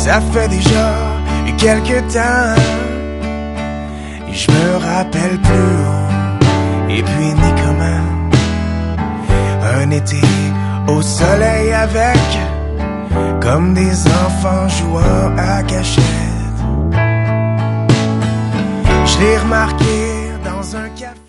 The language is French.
Ça fait déjà quelque temps, je me rappelle plus où et puis ni comment. Un été au soleil avec, comme des enfants jouant à cachette. Je l'ai remarqué dans un café.